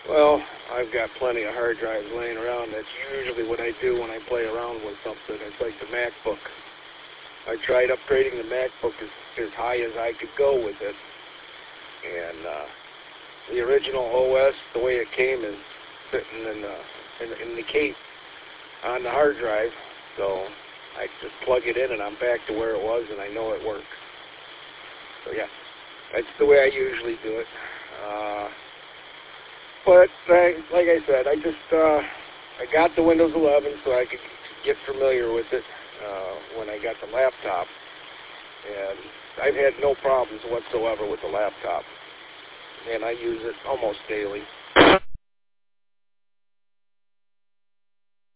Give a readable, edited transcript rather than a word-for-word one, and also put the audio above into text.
Well, I've got plenty of hard drives laying around. That's usually what I do when I play around with something. It's like the MacBook. I tried upgrading the MacBook as high as I could go with it. And the original OS, the way it came, is sitting in the case on the hard drive. So I just plug it in and I'm back to where it was, and I know it works. So yeah, that's the way I usually do it. But like I said, I got the Windows 11 so I could get familiar with it when I got the laptop, and I've had no problems whatsoever with the laptop, and I use it almost daily.